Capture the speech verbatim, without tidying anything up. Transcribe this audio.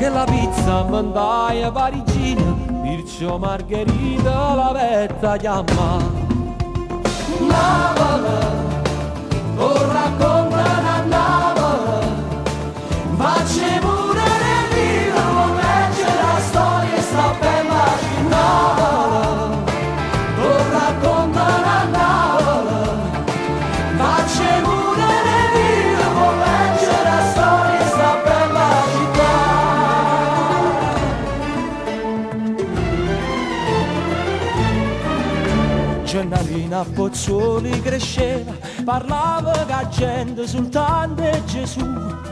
che la pizza mandaia parigina, perciò margherita la vetta chiama. Napoli, o raccontano a Napoli, facci pure ne vivo come c'è la storia sta bella di Napoli, o raccontano a Napoli, facci pure ne vivo come c'è la storia sta bella città. Gennarina a Pozzuoli cresceva, parlava che la gente soltanto è Gesù.